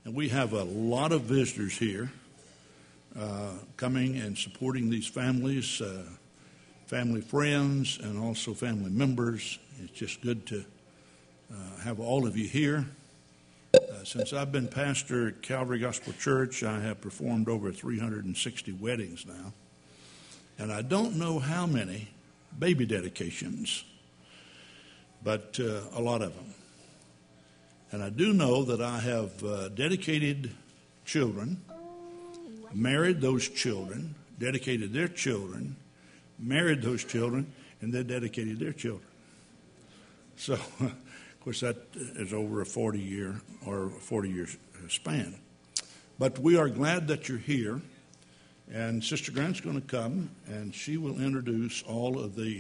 And we have a lot of visitors here coming and supporting these families, family friends, and also family members. It's just good to have all of you here. Since I've been pastor at Calvary Gospel Church, I have performed over 360 weddings now. And I don't know how many baby dedications, but a lot of them. And I do know that I have dedicated children, married those children, dedicated their children, married those children, and then dedicated their children. So, of course, that is over a 40-year span. But we are glad that you're here. And Sister Grant's going to come, and she will introduce all of the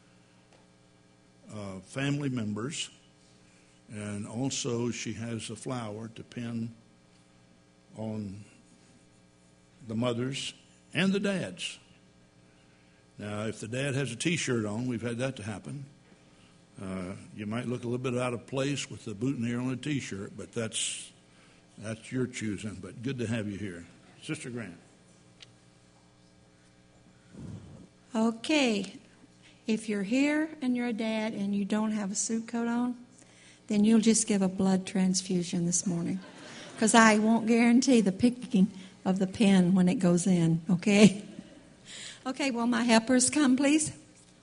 family members. And also she has a flower to pin on the mothers and the dads. Now, if the dad has a T-shirt on, we've had that to happen. You might look a little bit out of place with the boutonniere on a T-shirt, but that's your choosing. But good to have you here. Sister Grant. Okay. If you're here and you're a dad and you don't have a suit coat on, then you'll just give a blood transfusion this morning. Because I won't guarantee the picking of the pen when it goes in, okay? Okay, will my helpers come, please?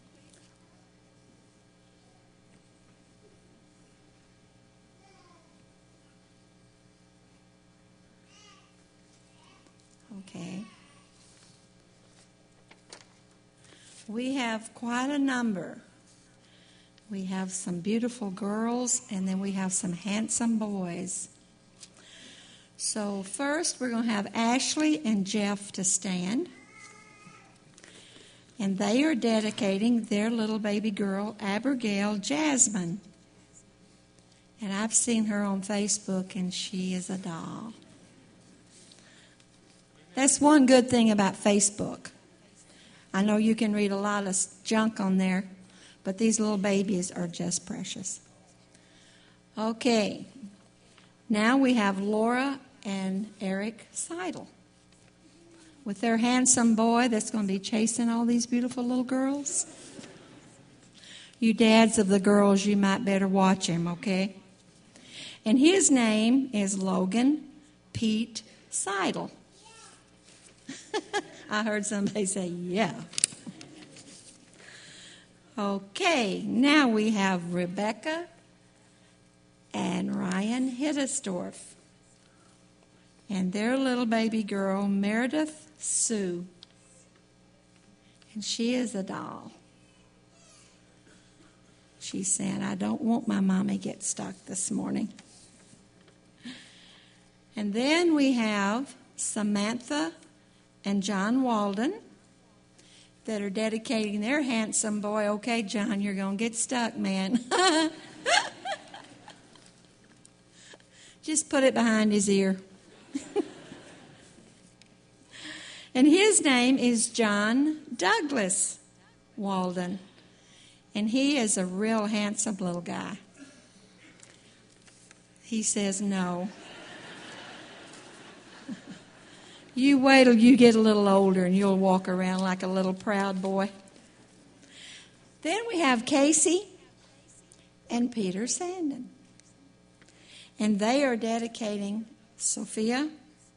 Okay. We have quite a number. We have some beautiful girls, and then we have some handsome boys. So first, we're going to have Ashley and Jeff to stand. And they are dedicating their little baby girl, Abigail Jasmine. And I've seen her on Facebook, and she is a doll. That's one good thing about Facebook. I know you can read a lot of junk on there, but these little babies are just precious. Okay. Now we have Laura and Eric Seidel with their handsome boy that's going to be chasing all these beautiful little girls. You dads of the girls, you might better watch him, okay? And his name is Logan Pete Seidel. I heard somebody say, yeah. Okay, now we have Rebecca and Ryan Hiddesdorf. And their little baby girl, Meredith Sue. And she is a doll. She's saying, I don't want my mommy to get stuck this morning. And then we have Samantha and John Walden that are dedicating their handsome boy. Okay, John, you're going to get stuck, man. Just put it behind his ear. And his name is John Douglas Walden. And he is a real handsome little guy. He says no. You wait till you get a little older and you'll walk around like a little proud boy. Then we have Casey and Peter Sandin. And they are dedicating Sophie,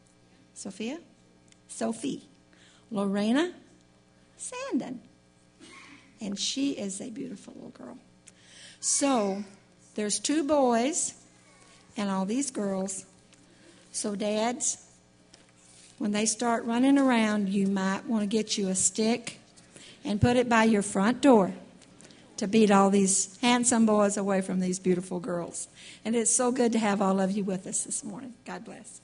Lorena Sandin. And she is a beautiful little girl. So there's 2 boys and all these girls. So dads, when they start running around, you might want to get you a stick and put it by your front door to beat all these handsome boys away from these beautiful girls. And it's so good to have all of you with us this morning. God bless.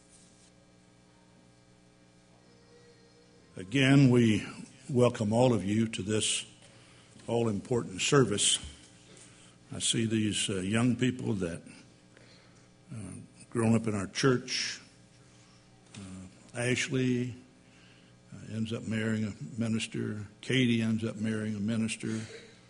Again, we welcome all of you to this all-important service. I see these young people that grown up in our church. Ashley ends up marrying a minister. Katie ends up marrying a minister.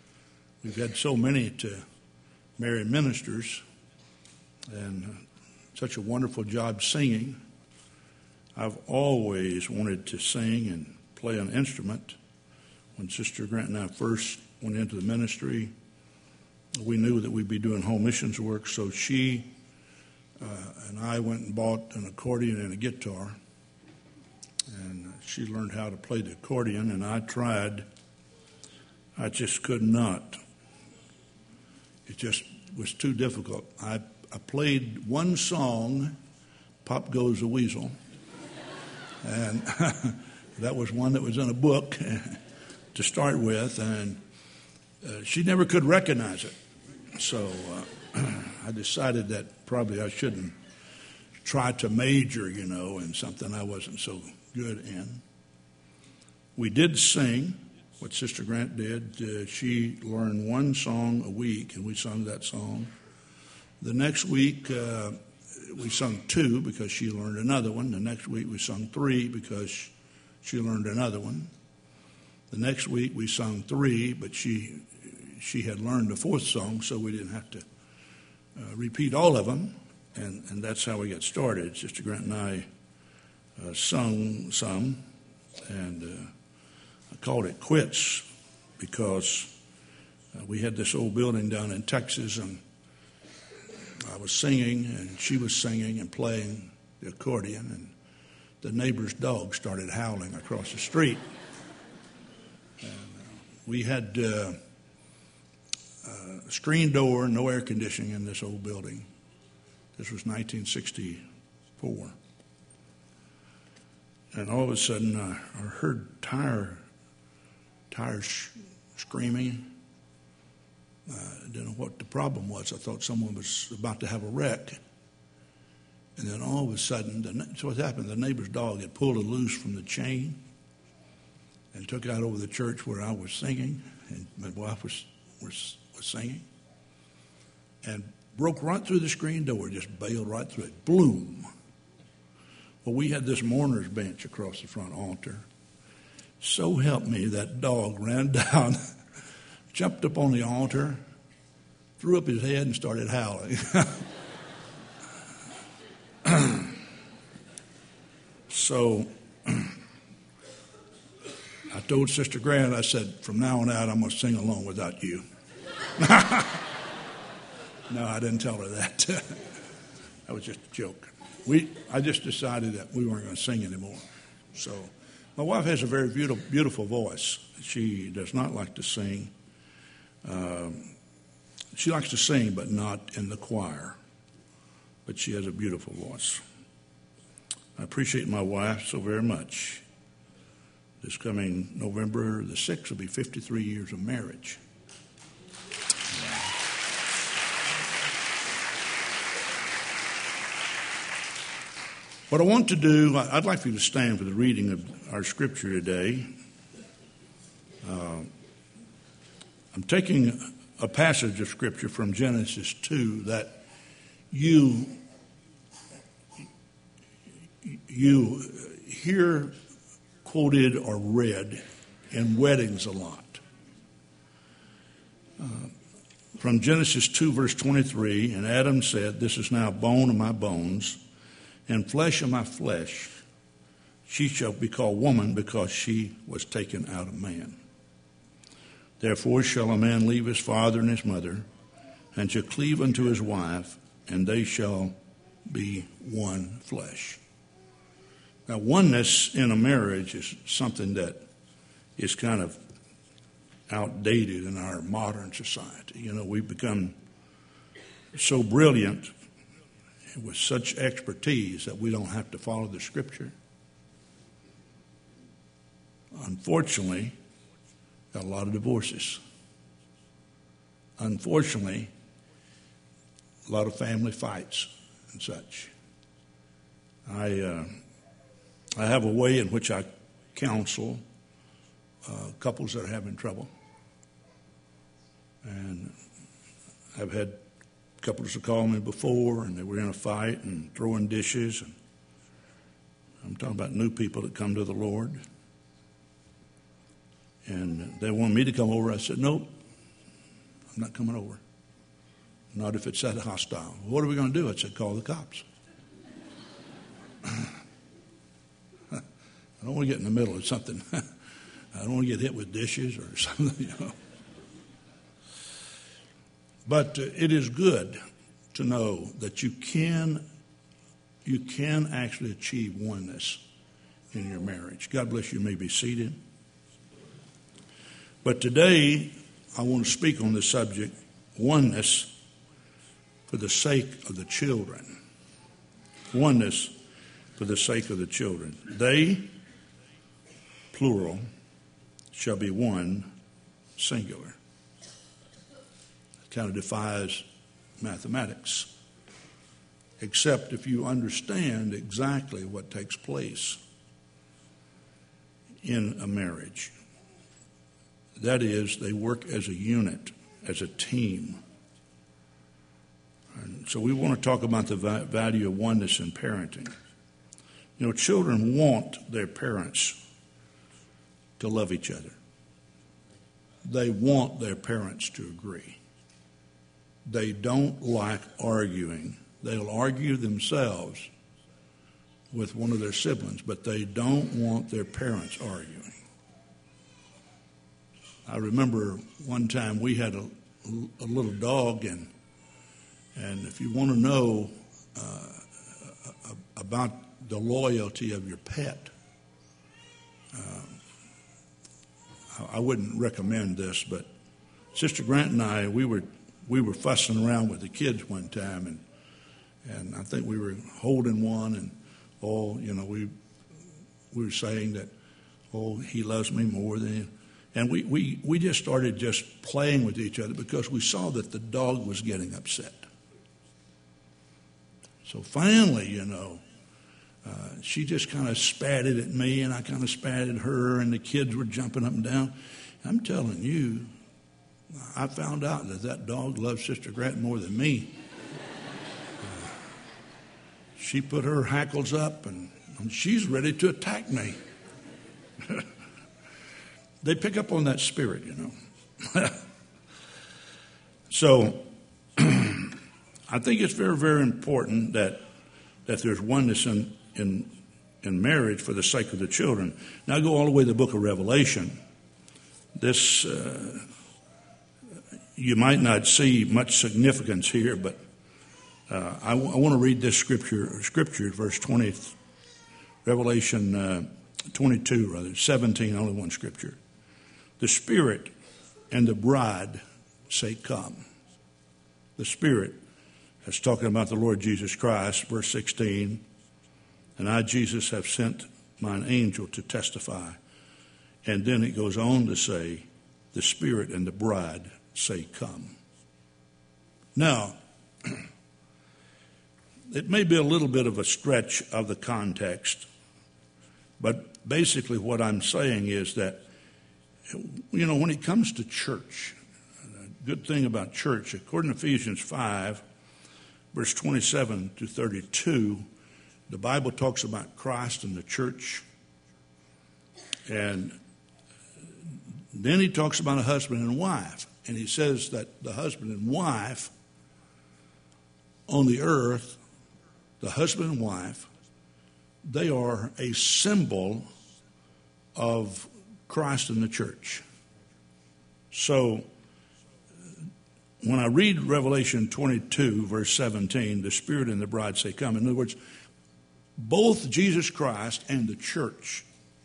We've had so many to marry ministers, and such a wonderful job singing. I've always wanted to sing and play an instrument. When Sister Grant and I first went into the ministry, we knew that we'd be doing home missions work, so she and I went and bought an accordion and a guitar, and she learned how to play the accordion, and I tried. I just could not. It just was too difficult. I played one song, Pop Goes the Weasel, and that was one that was in a book to start with, and she never could recognize it. So I decided that probably I shouldn't try to major, in something I wasn't so good in. We did sing, what Sister Grant did. She learned one song a week, and we sung that song. The next week, we sung 2 because she learned another one. The next week, we sung 3 because she learned another one. The next week, we sung 3, but she had learned the 4th song, so we didn't have to repeat all of them, and that's how we got started. Sister Grant and I sung some, and I called it quits because we had this old building down in Texas, and I was singing, and she was singing and playing the accordion, and the neighbor's dog started howling across the street. And we had a screen door, no air conditioning in this old building. This was 1964. And all of a sudden, I heard tires screaming. I didn't know what the problem was. I thought someone was about to have a wreck. And then all of a sudden, so what happened, the neighbor's dog had pulled it loose from the chain and took it out over the church where I was singing, and my wife was singing, and broke right through the screen door, just bailed right through it. Bloom. Well, we had this mourner's bench across the front altar. So help me, that dog ran down, jumped up on the altar, threw up his head, and started howling. So I told Sister Grant, I said, from now on out, I'm going to sing along without you. No, I didn't tell her that. That was just a joke. I just decided that we weren't going to sing anymore. So my wife has a very beautiful voice. She does not like to sing. She likes to sing, but not in the choir. But she has a beautiful voice. I appreciate my wife so very much. This coming November the 6th will be 53 years of marriage. What I want to do, I'd like for you to stand for the reading of our scripture today. I'm taking a passage of scripture from Genesis 2 that you hear quoted or read in weddings a lot. From Genesis 2, verse 23, and Adam said, "This is now bone of my bones and flesh of my flesh. She shall be called woman because she was taken out of man. Therefore shall a man leave his father and his mother, and shall cleave unto his wife, and they shall be one flesh." Now, oneness in a marriage is something that is kind of outdated in our modern society. We've become so brilliant with such expertise that we don't have to follow the scripture. Unfortunately, got a lot of divorces. Unfortunately, a lot of family fights and such. I have a way in which I counsel couples that are having trouble. And I've had couples that called me before, and they were in a fight and throwing dishes. And I'm talking about new people that come to the Lord. And they wanted me to come over. I said, "Nope, I'm not coming over. Not if it's that hostile." "What are we going to do?" I said, "Call the cops." don't want to get in the middle of something. I don't want to get hit with dishes or something, But it is good to know that you can actually achieve oneness in your marriage. God bless you. You may be seated. But today, I want to speak on the subject, oneness for the sake of the children. Oneness for the sake of the children. They, plural, shall be one, singular. It kind of defies mathematics, except if you understand exactly what takes place in a marriage. That is, they work as a unit, as a team. And so we want to talk about the value of oneness in parenting. You know, children want their parents to love each other. They want their parents to agree. They don't like arguing. They'll argue themselves with one of their siblings, but they don't want their parents arguing. I remember one time we had a little dog, and if you want to know about the loyalty of your pet, I wouldn't recommend this, but Sister Grant and I, we were fussing around with the kids one time, and I think we were holding one, and we were saying that, he loves me more than him. And we just started just playing with each other because we saw that the dog was getting upset. So finally, she just kind of spatted at me, and I kind of spatted at her, and the kids were jumping up and down. I'm telling you, I found out that dog loves Sister Grant more than me. She put her hackles up, and she's ready to attack me. They pick up on that spirit, So I think it's very, very important that there's oneness in marriage for the sake of the children. Now I go all the way to the book of Revelation. This, you might not see much significance here, but I want to read this scripture, verse 20, Revelation 22, 17, only one scripture. The Spirit and the bride say, come. The Spirit is talking about the Lord Jesus Christ, verse 16. And I, Jesus, have sent mine angel to testify. And then it goes on to say, the Spirit and the bride say, come. Now, it may be a little bit of a stretch of the context, but basically what I'm saying is that, when it comes to church, a good thing about church, according to Ephesians 5, verse 27 to 32, the Bible talks about Christ and the church. And then he talks about a husband and wife. And he says that the husband and wife on the earth, the husband and wife, they are a symbol of Christ and the church. So when I read Revelation 22, verse 17, the Spirit and the bride say, come. In other words, both Jesus Christ and the church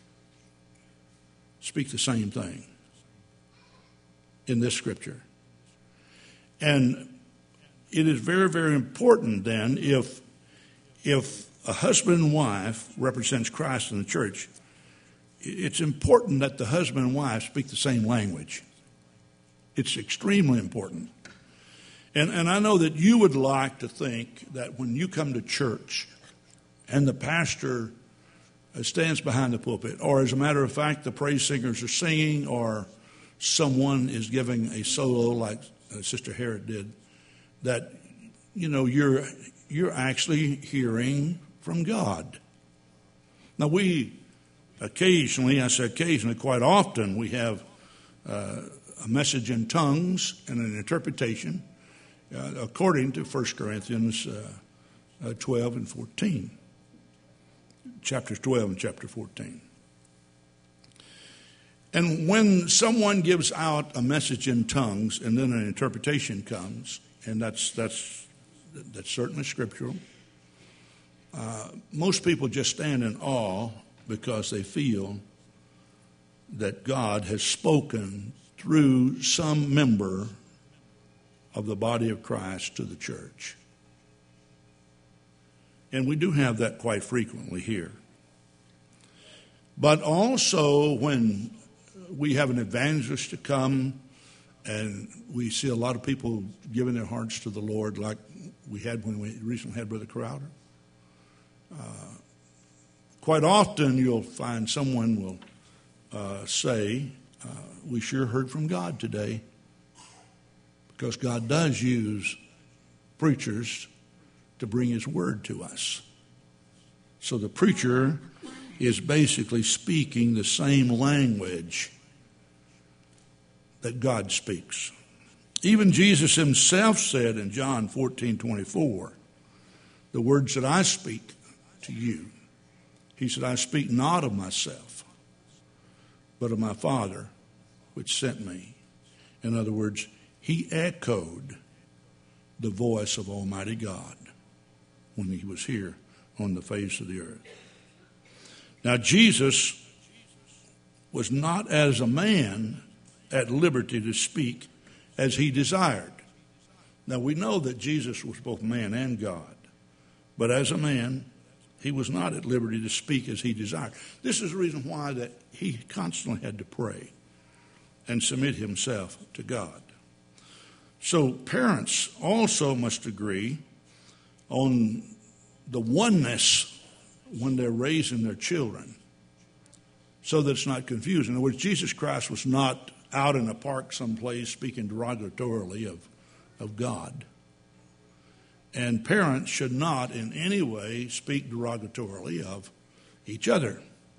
speak the same thing in this scripture. And it is very, very important then if a husband and wife represents Christ and the church, it's important that the husband and wife speak the same language. It's extremely important. And I know that you would like to think that when you come to church and the pastor stands behind the pulpit, or as a matter of fact, the praise singers are singing, or someone is giving a solo like Sister Harriet did, that, you're actually hearing from God. Now we occasionally, quite often, we have a message in tongues and an interpretation according to 1 Corinthians 12 and 14. Chapters 12 and chapter 14. And when someone gives out a message in tongues and then an interpretation comes, and that's certainly scriptural, most people just stand in awe because they feel that God has spoken through some member of the body of Christ to the church. And we do have that quite frequently here. But also when we have an evangelist to come and we see a lot of people giving their hearts to the Lord, like we had when we recently had Brother Crowder. Quite often you'll find someone will say, we sure heard from God today, because God does use preachers to bring His word to us. So the preacher is basically speaking the same language that God speaks. Even Jesus Himself said in John 14:24, the words that I speak to you, He said, I speak not of myself, but of my Father which sent me. In other words, He echoed the voice of Almighty God when He was here on the face of the earth. Now, Jesus was not as a man at liberty to speak as He desired. Now, we know that Jesus was both man and God, but as a man, He was not at liberty to speak as He desired. This is the reason why that He constantly had to pray and submit Himself to God. So parents also must agree on the oneness when they're raising their children, so that it's not confusing. In other words, Jesus Christ was not out in a park someplace speaking derogatorily of God. And parents should not in any way speak derogatorily of each other.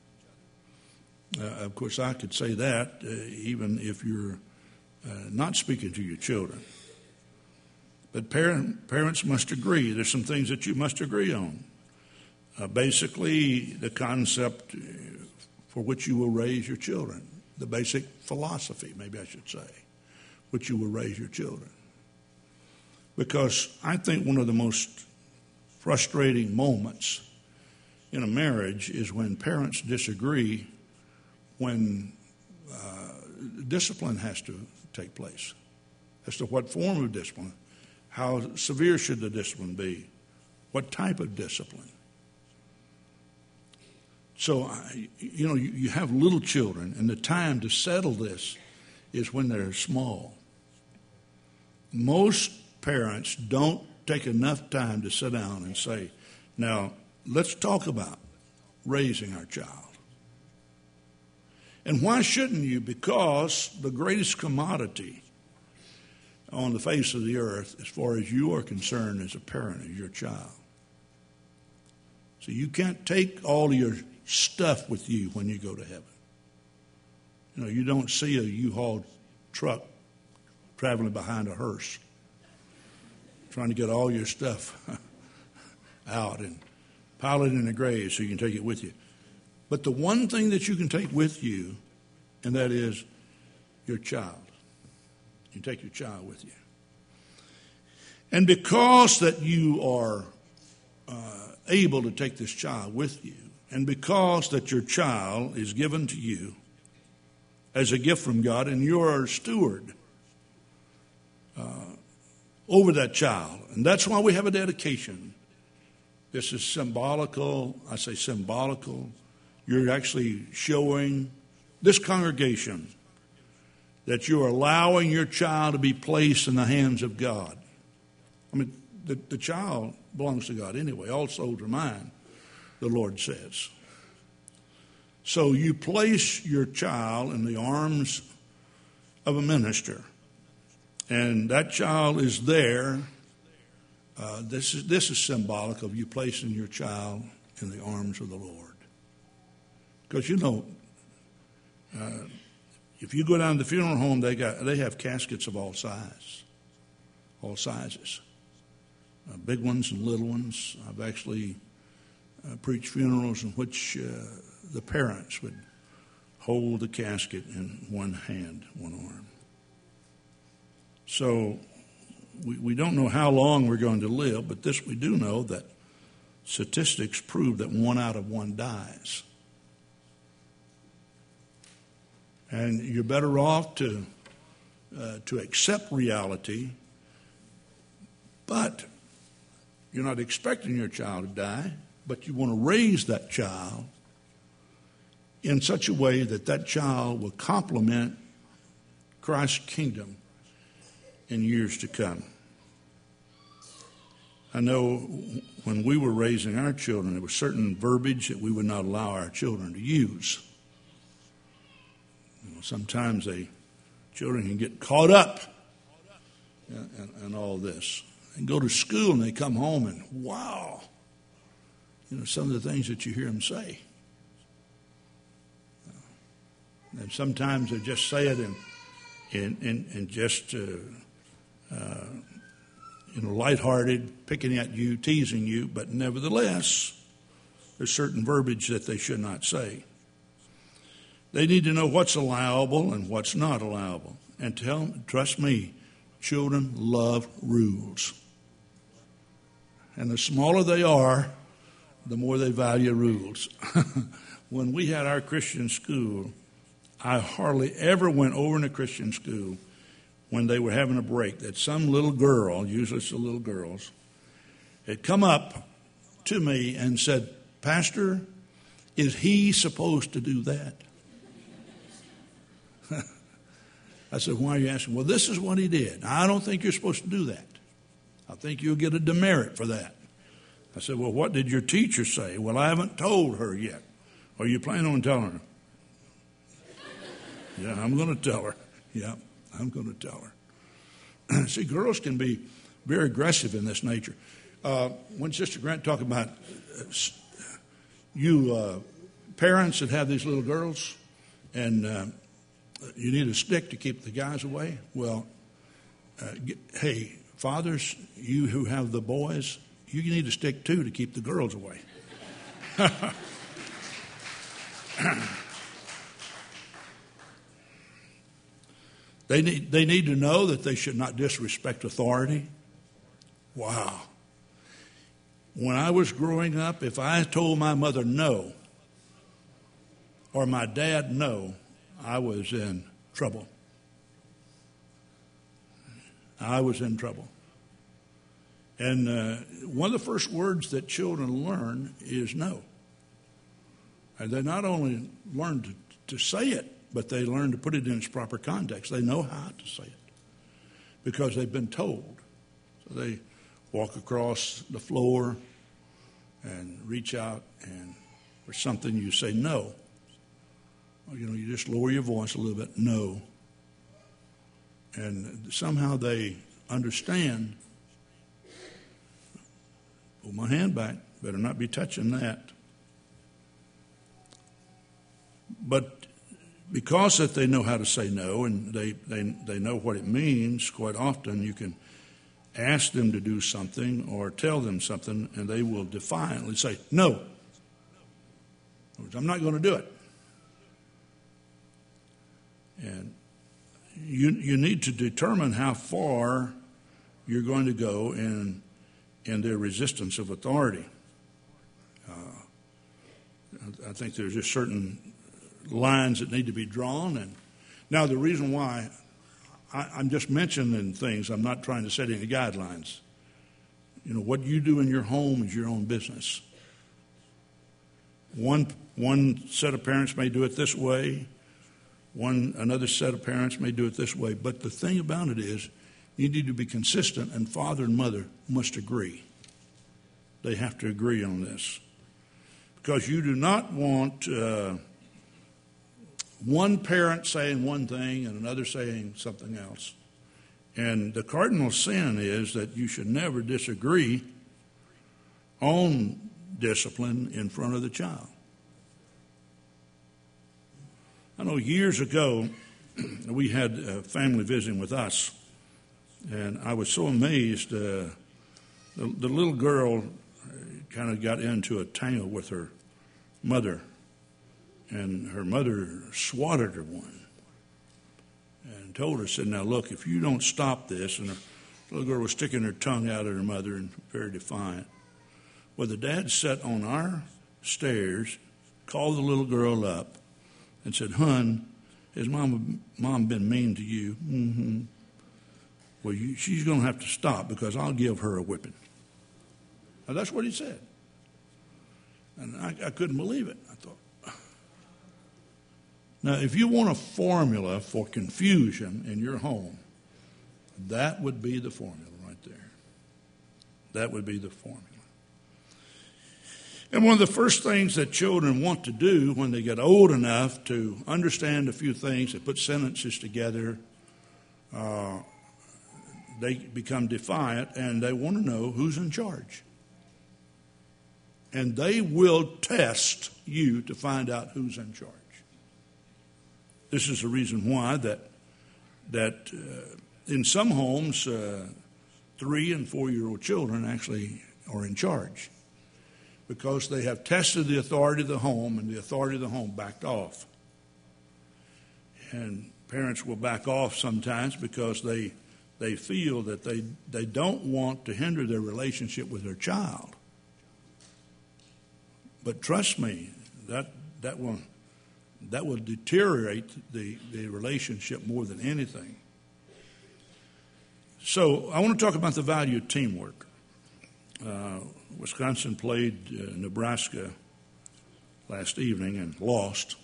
Of course, I could say that even if you're not speaking to your children. But parents must agree. There's some things that you must agree on. Basically, the concept for which you will raise your children, the basic philosophy, maybe I should say, which you will raise your children. Because I think one of the most frustrating moments in a marriage is when parents disagree when discipline has to take place, as to what form of discipline, how severe should the discipline be, what type of discipline. So, you have little children, and the time to settle this is when they're small. Most parents don't take enough time to sit down and say, now, let's talk about raising our child. And why shouldn't you? Because the greatest commodity on the face of the earth, as far as you are concerned as a parent, is your child. So you can't take all your stuff with you when you go to heaven. You don't see a U-Haul truck traveling behind a hearse, trying to get all your stuff out and pile it in the grave so you can take it with you. But the one thing that you can take with you, and that is your child. You take your child with you. And because that you are able to take this child with you, and because that your child is given to you as a gift from God, and you're a steward over that child, and that's why we have a dedication. This is symbolical. I say symbolical. You're actually showing this congregation that you're allowing your child to be placed in the hands of God. I mean, the child belongs to God anyway. All souls are mine, the Lord says. So you place your child in the arms of a minister, and that child is there. This is symbolic of you placing your child in the arms of the Lord. Because if you go down to the funeral home, they have caskets of all sizes, big ones and little ones. I've actually preached funerals in which the parents would hold the casket in one hand, one arm. So we don't know how long we're going to live, but this we do know, that statistics prove that 1 out of 1 dies. And you're better off to accept reality, but you're not expecting your child to die, but you want to raise that child in such a way that that child will complement Christ's kingdom in years to come. I know when we were raising our children, there was certain verbiage that we would not allow our children to use. Sometimes children can get caught up in all this. They go to school and they come home and, wow, some of the things that you hear them say. And sometimes they just say it in just lighthearted, picking at you, teasing you, but nevertheless, there's certain verbiage that they should not say. They need to know what's allowable and what's not allowable. And trust me, children love rules. And the smaller they are, the more they value rules. When we had our Christian school, I hardly ever went over in a Christian school when they were having a break that some little girl, usually it's the little girls, had come up to me and said, "Pastor, is he supposed to do that?" I said, "Why are you asking?" "Well, this is what he did. I don't think you're supposed to do that. I think you'll get a demerit for that." I said, "Well, what did your teacher say?" "Well, I haven't told her yet." "Are you planning on telling her?" "Yeah, I'm going to tell her." "Yeah, I'm going to tell her." See, girls can be very aggressive in this nature. When Sister Grant talked about you parents that have these little girls and you need a stick to keep the guys away, well, hey, fathers, you who have the boys, you need a stick too to keep the girls away. They need to know that they should not disrespect authority. Wow. When I was growing up, if I told my mother no or my dad no, I was in trouble. I was in trouble. And one of the first words that children learn is no. And they not only learn to say it, but they learn to put it in its proper context. They know how to say it because they've been told. So they walk across the floor and reach out, and for something you say no. Or, you just lower your voice a little bit, no. And somehow they understand, pull my hand back, better not be touching that. But because that they know how to say no and they know what it means, quite often you can ask them to do something or tell them something and they will defiantly say, "No. I'm not going to do it." And you need to determine how far you're going to go in their resistance of authority. I think there's just certain lines that need to be drawn. And now the reason why I'm just mentioning things, I'm not trying to set any guidelines. What you do in your home is your own business. One set of parents may do it this way. Another set of parents may do it this way. But the thing about it is, you need to be consistent, and father and mother must agree. They have to agree on this. Because you do not want one parent saying one thing and another saying something else. And the cardinal sin is that you should never disagree on discipline in front of the child. I know years ago we had a family visiting with us, and I was so amazed. The little girl kind of got into a tangle with her mother, And her mother swatted her one and told her, said, now look, if you don't stop this, and her little girl was sticking her tongue out at her mother and very defiant. Well, the dad sat on our stairs, called the little girl up, and said, "Hun, has mom been mean to you?" "Mm-hmm." "Well, she's going to have to stop because I'll give her a whipping." Now, that's what he said. And I couldn't believe it. I thought, now, if you want a formula for confusion in your home, that would be the formula right there. That would be the formula. And one of the first things that children want to do when they get old enough to understand a few things, they put sentences together, they become defiant, and they want to know who's in charge. And they will test you to find out who's in charge. This is the reason why that in some homes, 3 and 4-year-old children actually are in charge, because they have tested the authority of the home, and the authority of the home backed off. And parents will back off sometimes because they feel that they don't want to hinder their relationship with their child. But trust me, that will deteriorate the relationship more than anything. So I want to talk about the value of teamwork. Wisconsin played Nebraska last evening and lost.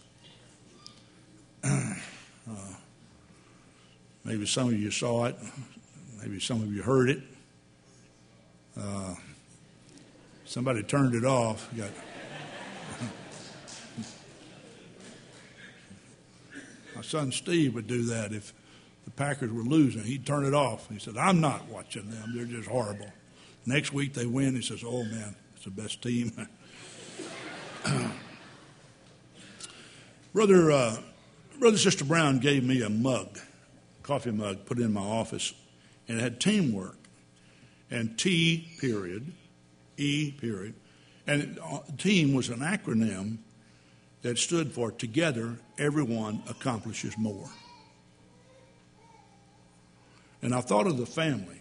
Maybe some of you saw it. Maybe some of you heard it. Somebody turned it off. My son Steve would do that if the Packers were losing. He'd turn it off. He said, "I'm not watching them. They're just horrible." Next week they win. He says, "Oh, man, it's the best team." Brother Sister Brown gave me a mug, coffee mug, put it in my office, and it had teamwork and T period, E period. And team was an acronym that stood for together, everyone accomplishes more. And I thought of the family.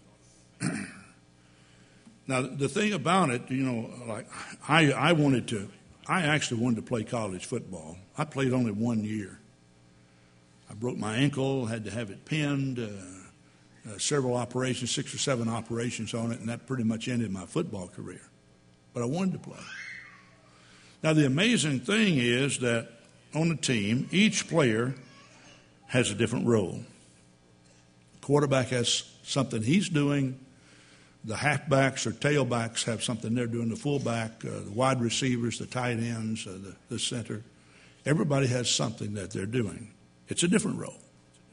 Now, the thing about it, like I actually wanted to play college football. I played only 1 year. I broke my ankle, had to have it pinned, several operations, 6 or 7 operations on it, and that pretty much ended my football career. But I wanted to play. Now, the amazing thing is that on a team, each player has a different role. The quarterback has something he's doing. The halfbacks or tailbacks have something they're doing. The fullback, the wide receivers, the tight ends, the center. Everybody has something that they're doing. It's a different role.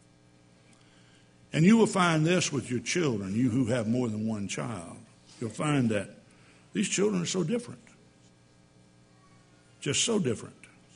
And you will find this with your children, you who have more than one child. You'll find that these children are so different. Just so different.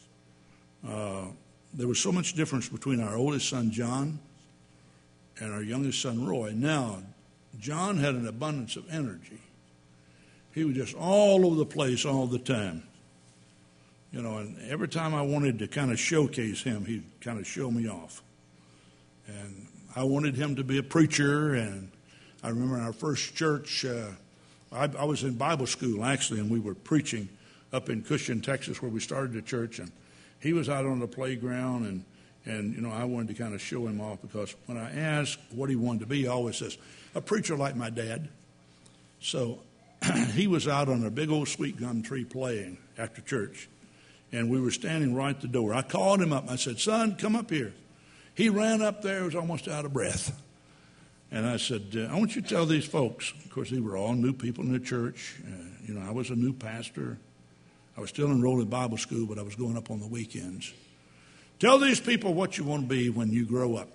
There was so much difference between our oldest son, John, and our youngest son, Roy. Now, John had an abundance of energy. He was just all over the place all the time. And every time I wanted to kind of showcase him, he'd kind of show me off. And I wanted him to be a preacher, and I remember in our first church, I was in Bible school, actually, and we were preaching up in Cushing, Texas, where we started the church, and he was out on the playground, and I wanted to kind of show him off, because when I asked what he wanted to be, he always says, "A preacher like my dad." So he was out on a big old sweet gum tree playing after church, and we were standing right at the door. I called him up. I said, "Son, come up here." He ran up there. He was almost out of breath. And I said, "I want you to tell these folks," of course, they were all new people in the church. I was a new pastor. I was still enrolled in Bible school, but I was going up on the weekends. "Tell these people what you want to be when you grow up."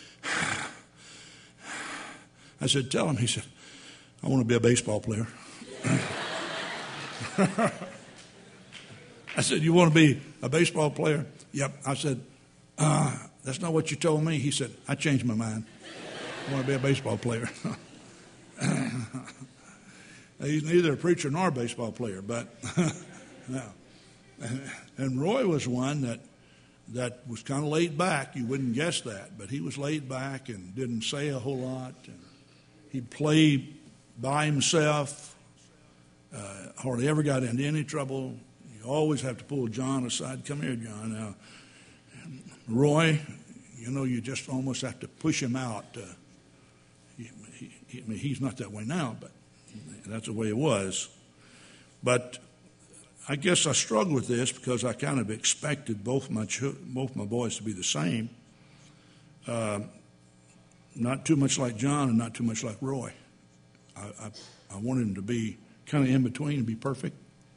I said, "Tell them." He said, "I want to be a baseball player." I said, "You want to be a baseball player?" "Yep." I said, "That's not what you told me." He said, "I changed my mind. I want to be a baseball player." He's neither a preacher nor a baseball player, but no. And Roy was one that was kind of laid back. You wouldn't guess that, but he was laid back and didn't say a whole lot. And he'd play by himself, hardly ever got into any trouble. You always have to pull John aside. Come here, John. Now, Roy, you just almost have to push him out. He's not that way now, but that's the way it was. But I guess I struggled with this because I kind of expected both my boys to be the same. Not too much like John and not too much like Roy. I wanted them to be kind of in between and be perfect.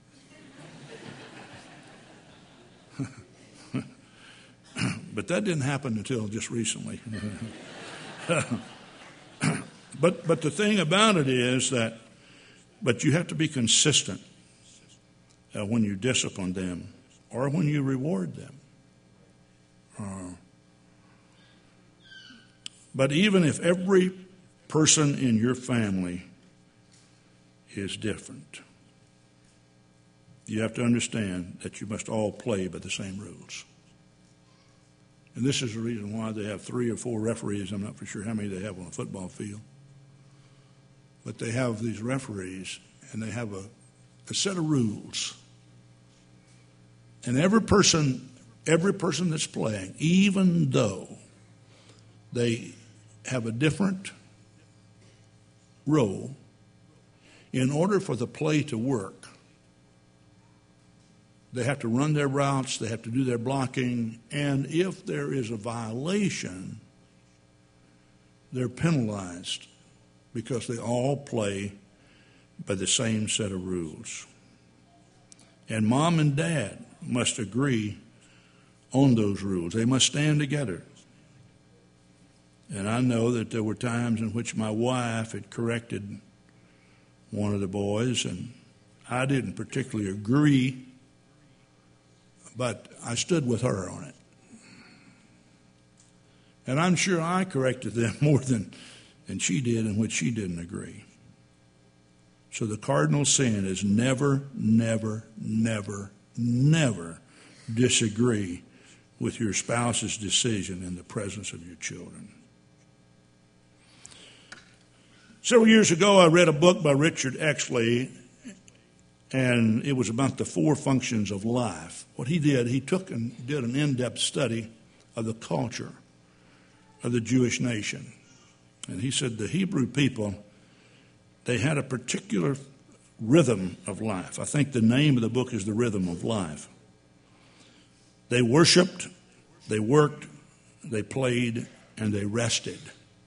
But that didn't happen until just recently. But the thing about it is that, but you have to be consistent when you discipline them or when you reward them. But even if every person in your family is different, you have to understand that you must all play by the same rules. And this is the reason why they have 3 or 4 referees. I'm not for sure how many they have on a football field. But they have these referees, and they have a set of rules. And every person that's playing, even though they have a different role, in order for the play to work, they have to run their routes, they have to do their blocking, and if there is a violation, they're penalized because they all play by the same set of rules. And mom and dad must agree on those rules. They must stand together. And I know that there were times in which my wife had corrected one of the boys, and I didn't particularly agree, but I stood with her on it. And I'm sure I corrected them more than she did, in which she didn't agree. So the cardinal sin is never, never, never, never disagree with your spouse's decision in the presence of your children. Several years ago, I read a book by Richard Exley, and it was about the 4 functions of life. What he did, he took and did an in-depth study of the culture of the Jewish nation. And he said the Hebrew people, they had a particular rhythm of life. I think the name of the book is The Rhythm of Life. They worshiped, they worked, they played, and they rested.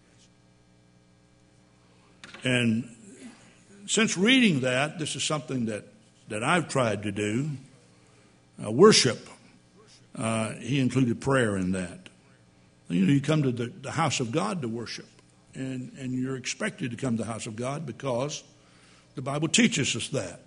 And since reading that, this is something that I've tried to do. Worship, he included prayer in that. You come to the house of God to worship, and you're expected to come to the house of God because the Bible teaches us that.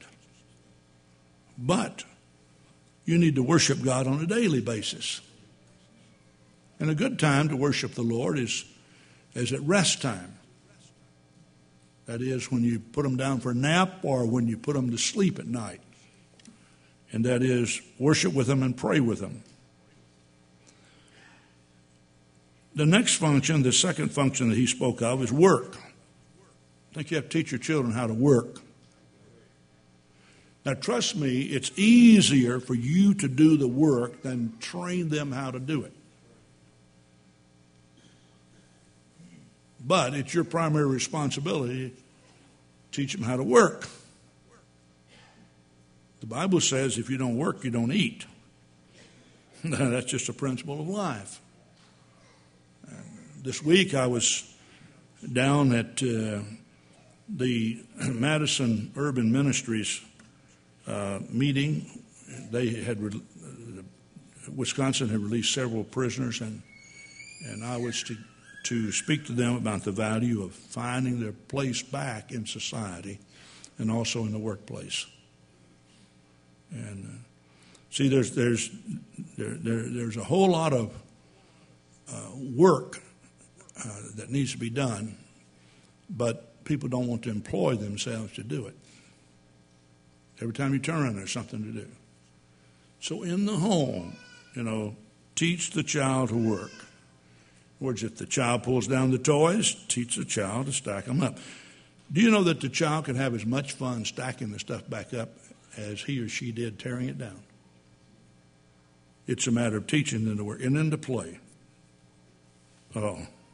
But you need to worship God on a daily basis. And a good time to worship the Lord is at rest time. That is when you put them down for a nap or when you put them to sleep at night. And that is worship with them and pray with them. The next function, the second function that he spoke of, is work. I think you have to teach your children how to work. Now, trust me, it's easier for you to do the work than train them how to do it. But it's your primary responsibility to teach them how to work. The Bible says if you don't work, you don't eat. That's just a principle of life. This week I was down at the Madison Urban Ministries meeting. Wisconsin had released several prisoners, and I was to speak to them about the value of finding their place back in society and also in the workplace. And see, there's a whole lot of work that needs to be done, but people don't want to employ themselves to do it. Every time you turn around, there's something to do. So in the home, teach the child to work. In other words, if the child pulls down the toys, teach the child to stack them up. Do you know that the child can have as much fun stacking the stuff back up as he or she did tearing it down? It's a matter of teaching them to work and then to play. Oh,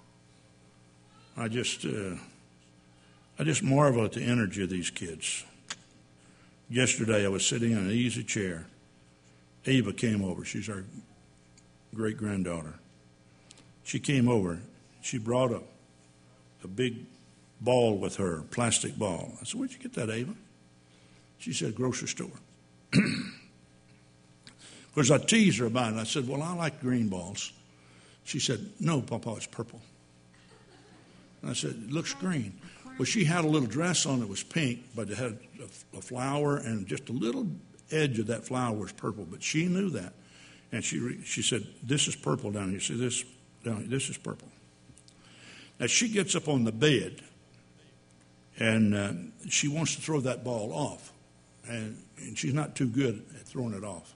I just marvel at the energy of these kids. Yesterday I was sitting in an easy chair. Ava came over. She's our great-granddaughter. She came over. She brought a big ball with her, plastic ball. I said, "Where'd you get that, Ava?" She said, "Grocery store." Of course, I teased her about it. I said, "Well, I like green balls." She said, "No, Papa, it's purple." And I said, "It looks green." Well, she had a little dress on that was pink, but it had a flower, and just a little edge of that flower was purple. But she knew that. And she said, "This is purple down here. See this down here? This is purple." Now, she gets up on the bed, and she wants to throw that ball off. And she's not too good at throwing it off.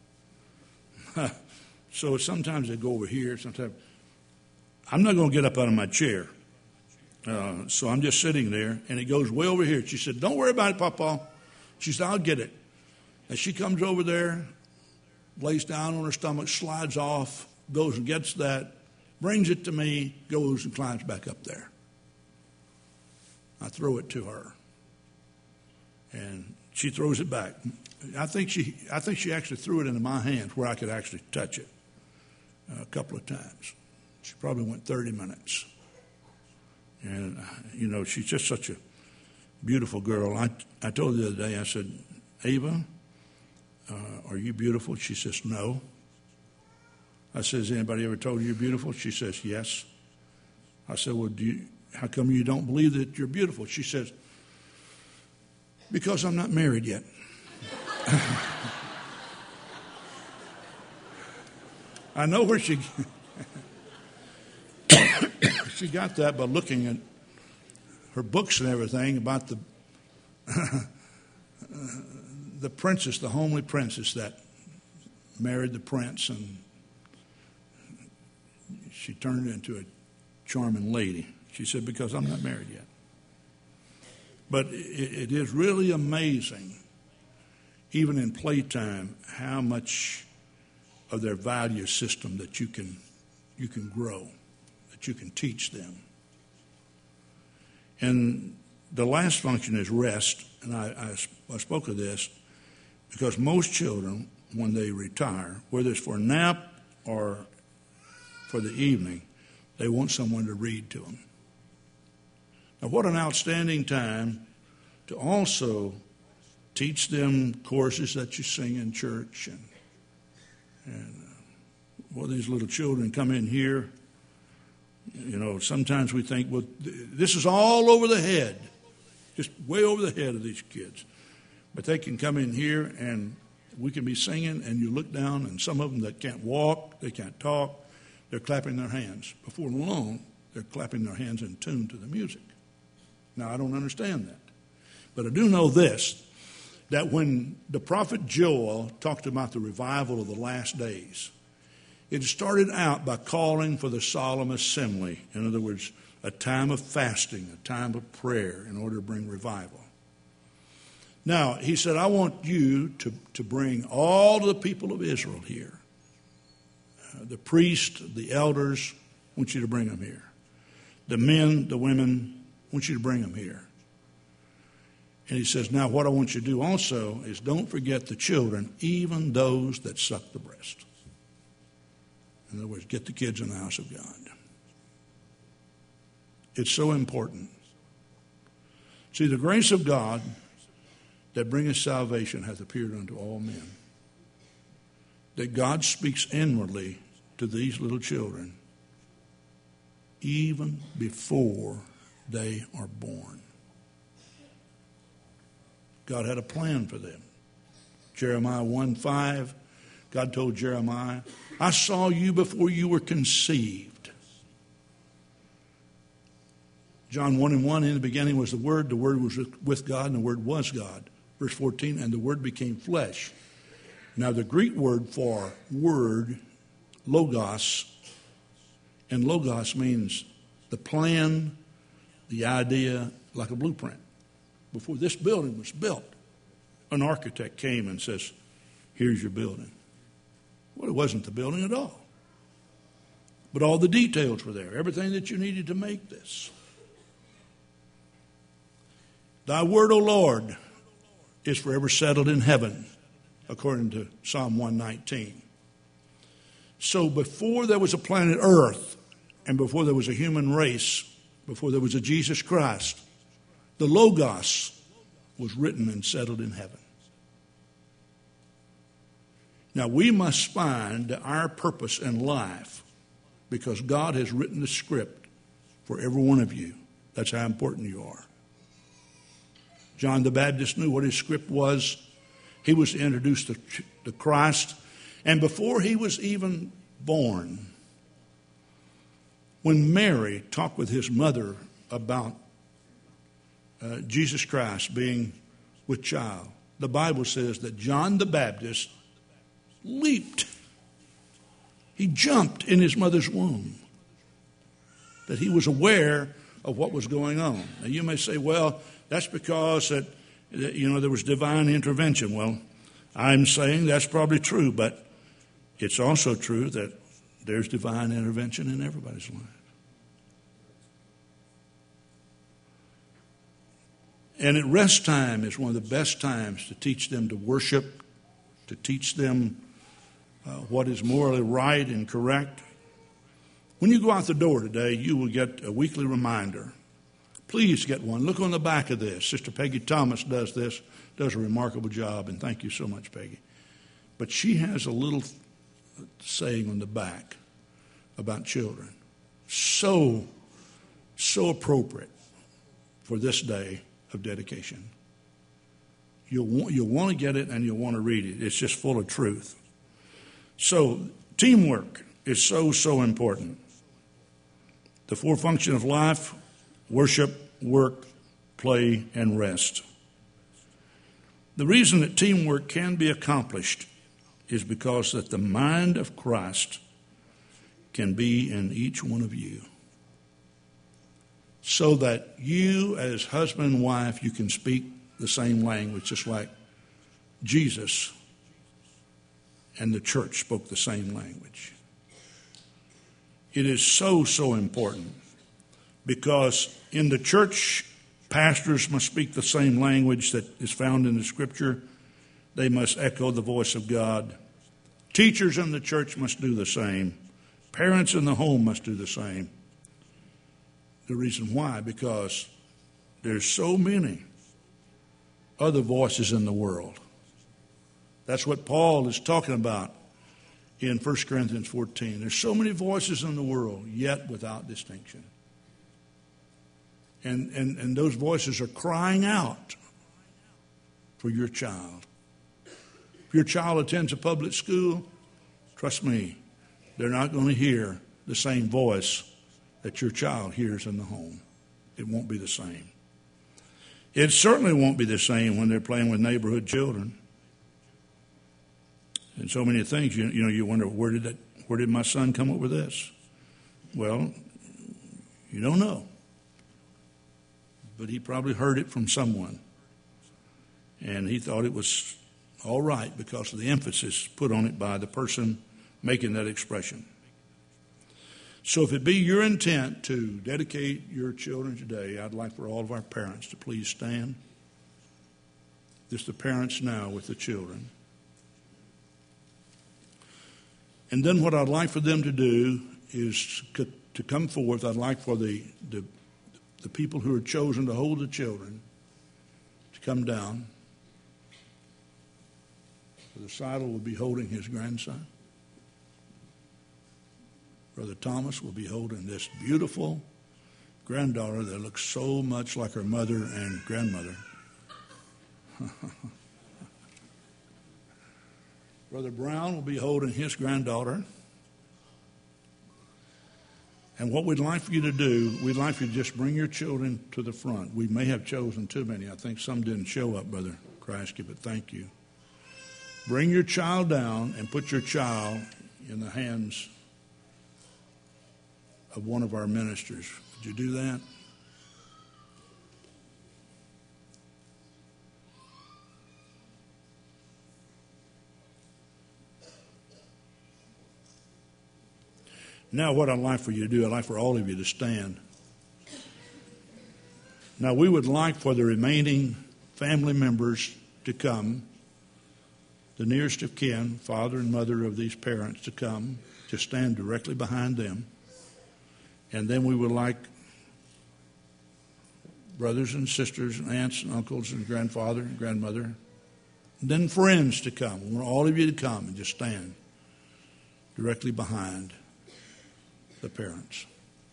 So sometimes they go over here. Sometimes I'm not going to get up out of my chair. So I'm just sitting there, and it goes way over here. She said, "Don't worry about it, Papa." She said, "I'll get it." And she comes over there, lays down on her stomach, slides off, goes and gets that, brings it to me, goes and climbs back up there. I throw it to her, and she throws it back. I think she actually threw it into my hands where I could actually touch it a couple of times. She probably went 30 minutes. And, she's just such a beautiful girl. I told her the other day, I said, "Ava, are you beautiful?" She says, "No." I said, "Has anybody ever told you you're beautiful?" She says, "Yes." I said, "Well, how come you don't believe that you're beautiful?" She says, "Because I'm not married yet." I know where she got that by looking at her books and everything about the princess, the homely princess that married the prince, and she turned into a charming lady. She said, "Because I'm not married yet." But it is really amazing, even in playtime, how much of their value system that you can grow, that you can teach them. And the last function is rest. And I spoke of this because most children, when they retire, whether it's for a nap or for the evening, they want someone to read to them. Now, what an outstanding time to also teach them courses that you sing in church. And these little children come in here, sometimes we think, well, this is all over the head, just way over the head of these kids. But they can come in here and we can be singing, and you look down, and some of them that can't walk, they can't talk, they're clapping their hands. Before long, they're clapping their hands in tune to the music. Now, I don't understand that. But I do know this, that when the prophet Joel talked about the revival of the last days, it started out by calling for the solemn assembly. In other words, a time of fasting, a time of prayer in order to bring revival. Now, he said, "I want you to bring all the people of Israel here. The priests, the elders, I want you to bring them here. The men, the women, I want you to bring them here." And he says, "Now what I want you to do also is don't forget the children, even those that suck the breast." In other words, get the kids in the house of God. It's so important. See, the grace of God that bringeth salvation hath appeared unto all men. That God speaks inwardly to these little children even before they are born. God had a plan for them. Jeremiah 1:5, God told Jeremiah, "I saw you before you were conceived." John 1:1, in the beginning was the Word was with God, and the Word was God. Verse 14, and the Word became flesh Now, the Greek word for word, logos, and logos means the plan, the idea, like a blueprint. Before this building was built, an architect came and says, here's your building. Well, it wasn't the building at all. But all the details were there, everything that you needed to make this. Thy word, O Lord, is forever settled in heaven, according to Psalm 119. So before there was a planet Earth, and before there was a human race, before there was a Jesus Christ, the Logos was written and settled in heaven. Now we must find our purpose in life because God has written the script for every one of you. That's how important you are. John the Baptist knew what his script was. He was introduced to Christ. And before he was even born, when Mary talked with his mother about Jesus Christ being with child, the Bible says that John the Baptist leaped. He jumped in his mother's womb. That he was aware of what was going on. Now you may say, well, that's because that there was divine intervention. Well, I'm saying that's probably true, but it's also true that there's divine intervention in everybody's life. And at rest time is one of the best times to teach them to worship, to teach them what is morally right and correct. When you go out the door today, you will get a weekly reminder. Please get one. Look on the back of this. Sister Peggy Thomas does this, does a remarkable job, and thank you so much, Peggy. But she has a little saying on the back about children. So appropriate for this day of dedication. You'll want to get it and you'll want to read it. It's just full of truth. So teamwork is so important. The four functions of life: worship, work, play, and rest. The reason that teamwork can be accomplished is because that the mind of Christ can be in each one of you. So that you as husband and wife, you can speak the same language, just like Jesus and the church spoke the same language. It is so important because in the church, pastors must speak the same language that is found in the Scripture. They must echo the voice of God. Teachers in the church must do the same. Parents in the home must do the same. The reason why? Because there's so many other voices in the world. That's what Paul is talking about in 1 Corinthians 14. There's so many voices in the world, yet without distinction. And those voices are crying out for your child. If your child attends a public school, trust me, they're not going to hear the same voice that your child hears in the home. It won't be the same. It certainly won't be the same when they're playing with neighborhood children. And so many things, you wonder, where did my son come up with this? Well, you don't know. But he probably heard it from someone. And he thought it was all right because of the emphasis put on it by the person making that expression. So if it be your intent to dedicate your children today, I'd like for all of our parents to please stand. Just the parents now with the children. And then what I'd like for them to do is to come forth. I'd like for the people who are chosen to hold the children to come down. Brother Seidel will be holding his grandson. Brother Thomas will be holding this beautiful granddaughter that looks so much like her mother and grandmother. Brother Brown will be holding his granddaughter. And what we'd like for you to do, we'd like for you to just bring your children to the front. We may have chosen too many. I think some didn't show up, Brother Kreisky, but thank you. bring your child down and put your child in the hands of one of our ministers. Would you do that? Now, what I'd like for you to do, I'd like for all of you to stand. Now, we would like for the remaining family members to come, the nearest of kin, father and mother of these parents, to come, to stand directly behind them. And then we would like brothers and sisters and aunts and uncles and grandfather and grandmother, and then friends to come. We want all of you to come and just stand directly behind the parents.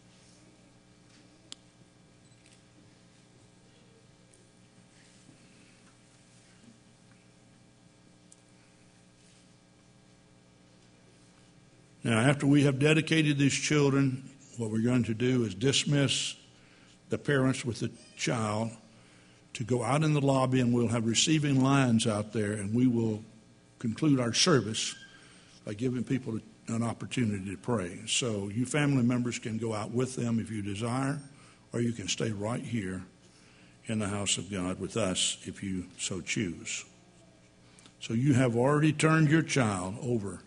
Now, after we have dedicated these children, what we're going to do is dismiss the parents with the child to go out in the lobby, and we'll have receiving lines out there, and we will conclude our service by giving people an opportunity to pray. So you family members can go out with them if you desire, or you can stay right here in the house of God with us if you so choose. So you have already turned your child over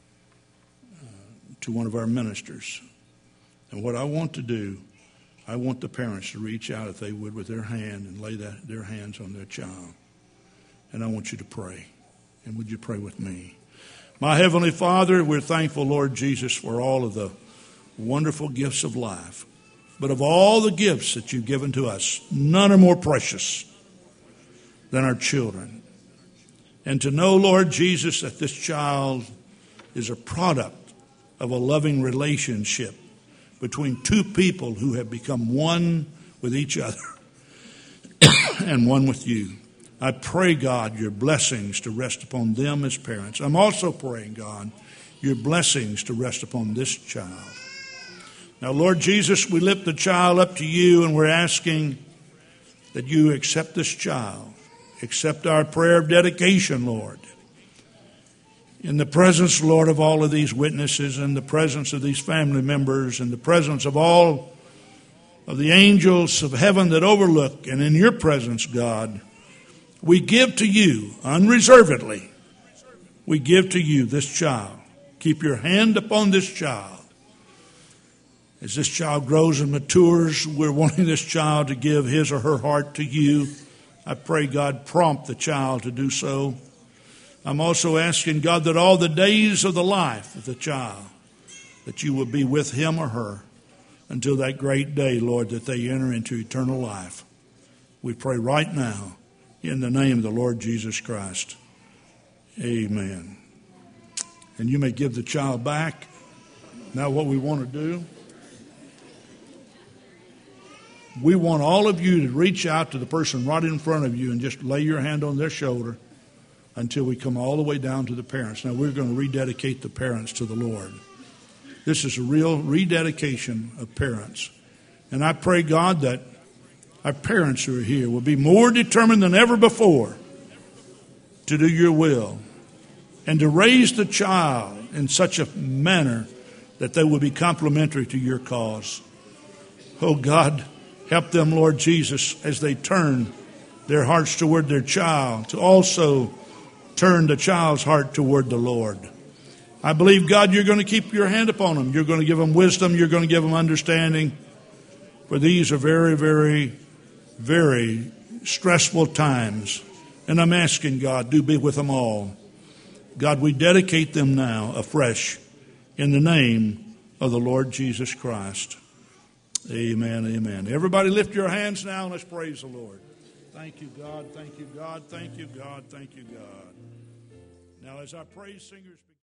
to one of our ministers. And what I want to do, I want the parents to reach out, if they would, with their hand and lay their hands on their child. And I want you to pray. And would you pray with me? My Heavenly Father, we're thankful, Lord Jesus, for all of the wonderful gifts of life. But of all the gifts that you've given to us, none are more precious than our children. And to know, Lord Jesus, that this child is a product of a loving relationship between two people who have become one with each other and one with you. I pray, God, your blessings to rest upon them as parents. I'm also praying, God, your blessings to rest upon this child. Now, Lord Jesus, we lift the child up to you, and we're asking that you accept this child. Accept our prayer of dedication, Lord. In the presence, Lord, of all of these witnesses, in the presence of these family members, in the presence of all of the angels of heaven that overlook, and in your presence, God, we give to you unreservedly. We give to you this child. Keep your hand upon this child. As this child grows and matures, we're wanting this child to give his or her heart to you. I pray, God, prompt the child to do so. I'm also asking, God, that all the days of the life of the child, that you will be with him or her until that great day, Lord, that they enter into eternal life. We pray right now in the name of the Lord Jesus Christ. Amen. And you may give the child back. Now what we want to do, we want all of you to reach out to the person right in front of you and just lay your hand on their shoulder until we come all the way down to the parents. Now we're going to rededicate the parents to the Lord. This is a real rededication of parents. And I pray, God, that our parents who are here will be more determined than ever before to do your will and to raise the child in such a manner that they will be complementary to your cause. Oh, God, help them, Lord Jesus, as they turn their hearts toward their child, to also turn the child's heart toward the Lord. I believe, God, you're going to keep your hand upon them. You're going to give them wisdom. You're going to give them understanding. For these are very, very, very stressful times. And I'm asking, God, do be with them all. God, we dedicate them now afresh in the name of the Lord Jesus Christ. Amen, amen. Everybody lift your hands now and let's praise the Lord. Thank you, God. Thank you, God. Thank you, God. Thank you, God. Now, as our praise singers begin.